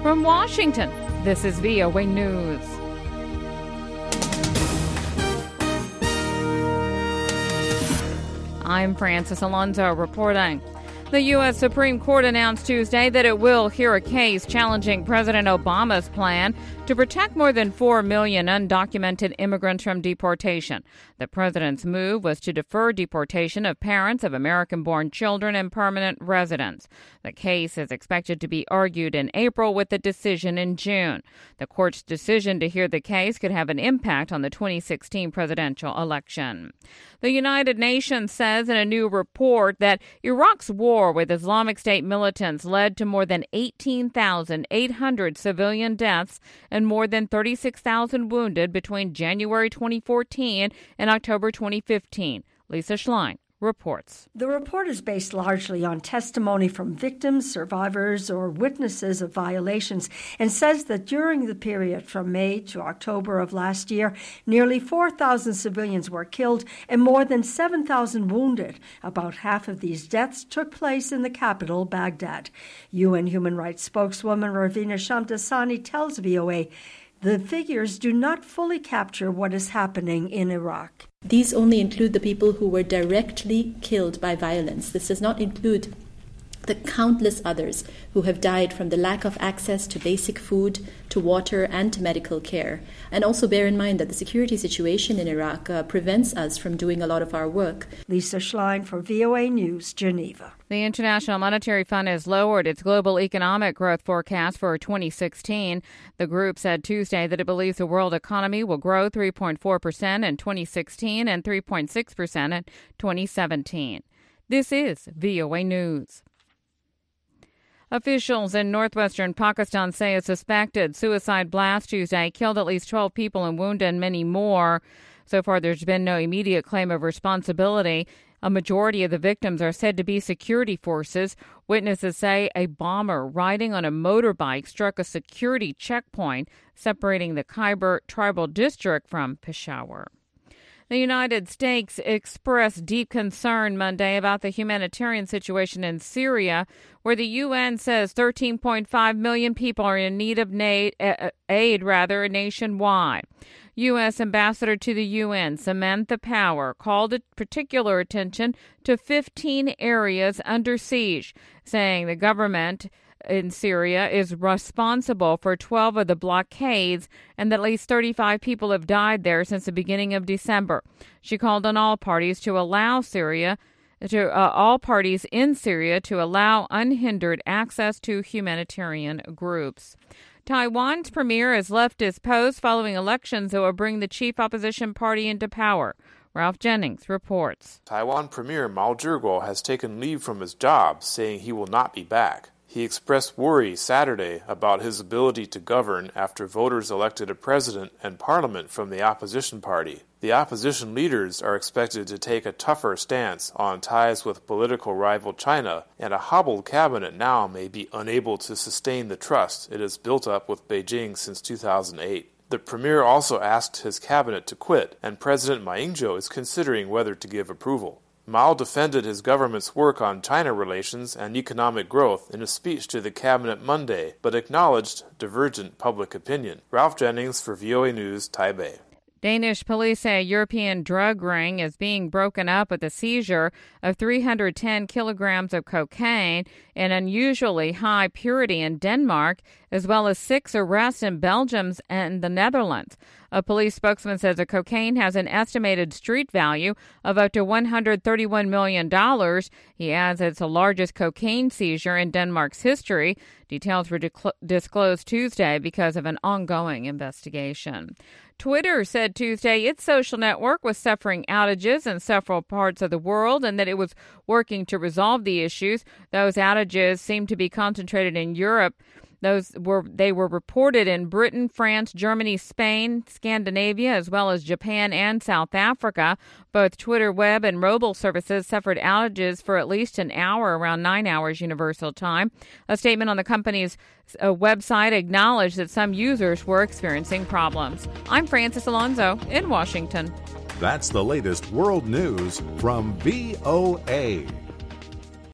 From Washington, this is VOA News. I'm Francis Alonso reporting. The U.S. Supreme Court announced Tuesday that it will hear a case challenging President Obama's plan to protect more than 4 million undocumented immigrants from deportation. The president's move was to defer deportation of parents of American-born children and permanent residents. The case is expected to be argued in April with a decision in June. The court's decision to hear the case could have an impact on the 2016 presidential election. The United Nations says in a new report that Iraq's war with Islamic State militants led to more than 18,800 civilian deaths and more than 36,000 wounded between January 2014 and October 2015. Lisa Schlein reports. The report is based largely on testimony from victims, survivors, or witnesses of violations, and says that during the period from May to October of last year, nearly 4,000 civilians were killed and more than 7,000 wounded. About half of these deaths took place in the capital, Baghdad. UN human rights spokeswoman Ravina Shamdasani tells VOA the figures do not fully capture what is happening in Iraq. These only include the people who were directly killed by violence. This does not include the countless others who have died from the lack of access to basic food, to water, and to medical care. And also bear in mind that the security situation in Iraq prevents us from doing a lot of our work. Lisa Schlein for VOA News, Geneva. The International Monetary Fund has lowered its global economic growth forecast for 2016. The group said Tuesday that it believes the world economy will grow 3.4% in 2016 and 3.6% in 2017. This is VOA News. Officials in northwestern Pakistan say a suspected suicide blast Tuesday killed at least 12 people and wounded many more. So far, there's been no immediate claim of responsibility. A majority of the victims are said to be security forces. Witnesses say a bomber riding on a motorbike struck a security checkpoint separating the Khyber tribal district from Peshawar. The United States expressed deep concern Monday about the humanitarian situation in Syria, where the UN says 13.5 million people are in need of aid nationwide. U.S. Ambassador to the UN, Samantha Power, called particular attention to 15 areas under siege, saying the government in Syria is responsible for 12 of the blockades and that at least 35 people have died there since the beginning of December. She called on all parties in Syria to allow unhindered access to humanitarian groups. Taiwan's premier has left his post following elections that will bring the chief opposition party into power. Ralph Jennings reports. Taiwan Premier Mao Zedong has taken leave from his job, saying he will not be back. He expressed worry Saturday about his ability to govern after voters elected a president and parliament from the opposition party. The opposition leaders are expected to take a tougher stance on ties with political rival China, and a hobbled cabinet now may be unable to sustain the trust it has built up with Beijing since 2008. The premier also asked his cabinet to quit, and President Ma Ying-jeou is considering whether to give approval. Mao defended his government's work on China relations and economic growth in a speech to the cabinet Monday, but acknowledged divergent public opinion. Ralph Jennings for VOA News, Taipei. Danish police say a European drug ring is being broken up with a seizure of 310 kilograms of cocaine in unusually high purity in Denmark, as well as 6 arrests in Belgium and the Netherlands. A police spokesman says the cocaine has an estimated street value of up to $131 million. He adds it's the largest cocaine seizure in Denmark's history. Details were disclosed Tuesday because of an ongoing investigation. Twitter said Tuesday its social network was suffering outages in several parts of the world and that it was working to resolve the issues. Those outages seem to be concentrated in Europe. They were reported in Britain, France, Germany, Spain, Scandinavia, as well as Japan and South Africa. Both Twitter web and mobile services suffered outages for at least an hour, around 9 hours Universal Time. A statement on the company's website acknowledged that some users were experiencing problems. I'm Francis Alonso in Washington. That's the latest world news from VOA.